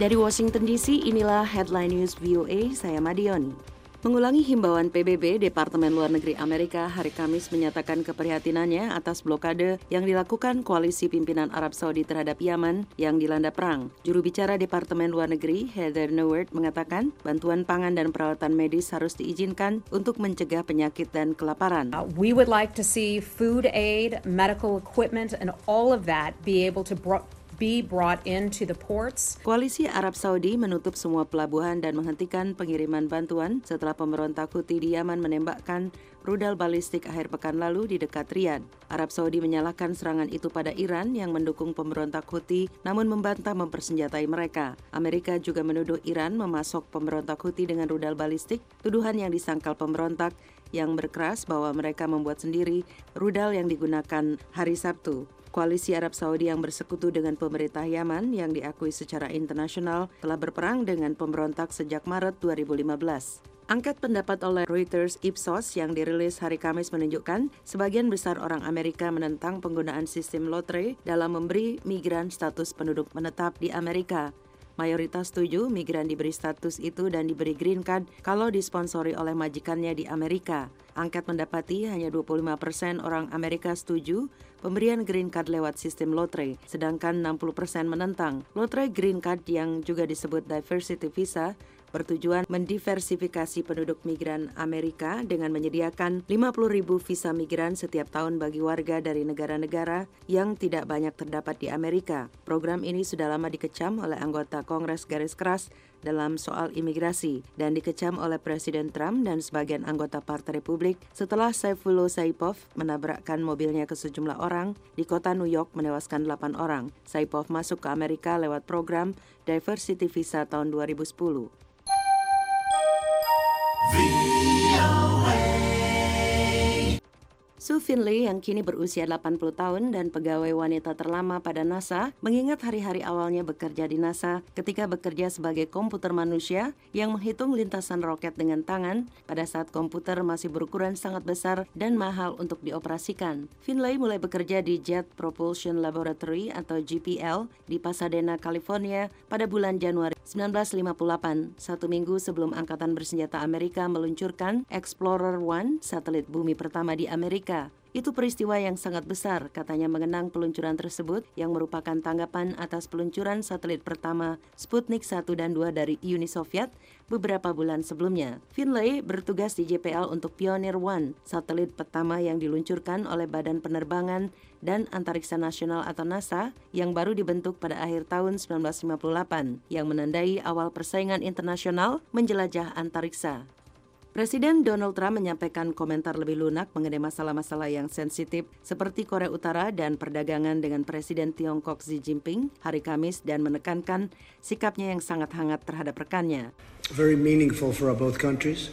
Dari Washington DC, inilah Headline News VOA, saya Madioni. Mengulangi himbauan PBB, Departemen Luar Negeri Amerika hari Kamis menyatakan keprihatinannya atas blokade yang dilakukan koalisi pimpinan Arab Saudi terhadap Yaman yang dilanda perang. Juru bicara Departemen Luar Negeri, Heather Nauert, mengatakan bantuan pangan dan peralatan medis harus diizinkan untuk mencegah penyakit dan kelaparan. We would like to see food aid, medical equipment, and all of that be able to be brought into the ports. Koalisi Arab Saudi menutup semua pelabuhan dan menghentikan pengiriman bantuan setelah pemberontak Houthi di Yaman menembakkan rudal balistik akhir pekan lalu di dekat Riyadh. Arab Saudi menyalahkan serangan itu pada Iran yang mendukung pemberontak Houthi namun membantah mempersenjatai mereka. Amerika juga menuduh Iran memasok pemberontak Houthi dengan rudal balistik, tuduhan yang disangkal pemberontak yang berkeras bahwa mereka membuat sendiri rudal yang digunakan hari Sabtu. Koalisi Arab Saudi yang bersekutu dengan pemerintah Yaman yang diakui secara internasional telah berperang dengan pemberontak sejak Maret 2015. Angket pendapat oleh Reuters Ipsos yang dirilis hari Kamis menunjukkan sebagian besar orang Amerika menentang penggunaan sistem lotre dalam memberi migran status penduduk menetap di Amerika. Mayoritas setuju migran diberi status itu dan diberi green card kalau disponsori oleh majikannya di Amerika. Angket mendapati hanya 25% orang Amerika setuju pemberian green card lewat sistem lotre, sedangkan 60% menentang. Lotre green card yang juga disebut diversity visa bertujuan mendiversifikasi penduduk migran Amerika dengan menyediakan 50.000 visa migran setiap tahun bagi warga dari negara-negara yang tidak banyak terdapat di Amerika. Program ini sudah lama dikecam oleh anggota Kongres garis keras dalam soal imigrasi dan dikecam oleh Presiden Trump dan sebagian anggota Partai Republik setelah Saifullah Saipov menabrakkan mobilnya ke sejumlah orang di kota New York menewaskan 8 orang. Saipov masuk ke Amerika lewat program Diversity Visa tahun 2010. Sue Finley yang kini berusia 80 tahun dan pegawai wanita terlama pada NASA mengingat hari-hari awalnya bekerja di NASA ketika bekerja sebagai komputer manusia yang menghitung lintasan roket dengan tangan pada saat komputer masih berukuran sangat besar dan mahal untuk dioperasikan. Finley mulai bekerja di Jet Propulsion Laboratory atau JPL di Pasadena, California pada bulan Januari 1958, satu minggu sebelum Angkatan Bersenjata Amerika meluncurkan Explorer-1, satelit bumi pertama di Amerika. Itu peristiwa yang sangat besar, katanya mengenang peluncuran tersebut yang merupakan tanggapan atas peluncuran satelit pertama Sputnik 1 dan 2 dari Uni Soviet beberapa bulan sebelumnya. Finley bertugas di JPL untuk Pioneer 1, satelit pertama yang diluncurkan oleh Badan Penerbangan dan Antariksa Nasional atau NASA yang baru dibentuk pada akhir tahun 1958, yang menandai awal persaingan internasional menjelajah antariksa. Presiden Donald Trump menyampaikan komentar lebih lunak mengenai masalah-masalah yang sensitif seperti Korea Utara dan perdagangan dengan Presiden Tiongkok Xi Jinping hari Kamis dan menekankan sikapnya yang sangat hangat terhadap rekannya. Very meaningful for both countries.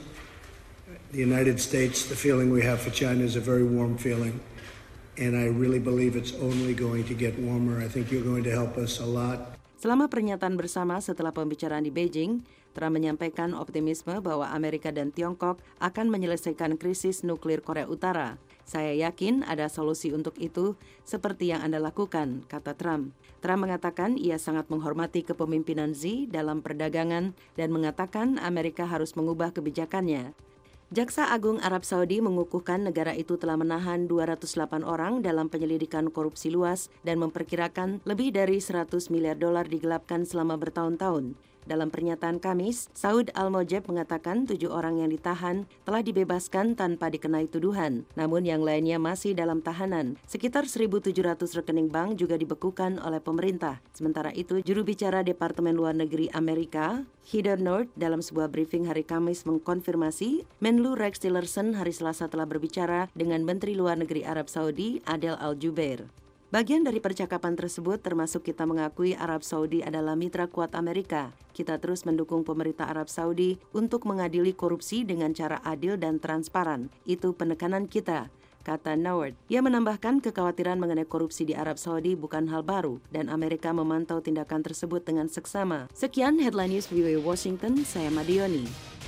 The United States, the feeling we have for China is a very warm feeling. And I really believe it's only going to get warmer. I think you're going to help us a lot. Selama pernyataan bersama setelah pembicaraan di Beijing, Trump menyampaikan optimisme bahwa Amerika dan Tiongkok akan menyelesaikan krisis nuklir Korea Utara. Saya yakin ada solusi untuk itu seperti yang Anda lakukan, kata Trump. Trump mengatakan ia sangat menghormati kepemimpinan Xi dalam perdagangan dan mengatakan Amerika harus mengubah kebijakannya. Jaksa Agung Arab Saudi mengukuhkan negara itu telah menahan 208 orang dalam penyelidikan korupsi luas dan memperkirakan lebih dari 100 miliar dolar digelapkan selama bertahun-tahun. Dalam pernyataan Kamis, Saud Al-Mojeb mengatakan 7 orang yang ditahan telah dibebaskan tanpa dikenai tuduhan, namun yang lainnya masih dalam tahanan. Sekitar 1.700 rekening bank juga dibekukan oleh pemerintah. Sementara itu, juru bicara Departemen Luar Negeri Amerika, Heather Nauert, dalam sebuah briefing hari Kamis mengkonfirmasi Menlu Rex Tillerson hari Selasa telah berbicara dengan Menteri Luar Negeri Arab Saudi, Adel Al-Jubeir. Bagian dari percakapan tersebut termasuk kita mengakui Arab Saudi adalah mitra kuat Amerika. Kita terus mendukung pemerintah Arab Saudi untuk mengadili korupsi dengan cara adil dan transparan. Itu penekanan kita, kata Nauert. Ia menambahkan kekhawatiran mengenai korupsi di Arab Saudi bukan hal baru dan Amerika memantau tindakan tersebut dengan seksama. Sekian Headline News VOA Washington, saya Madioni.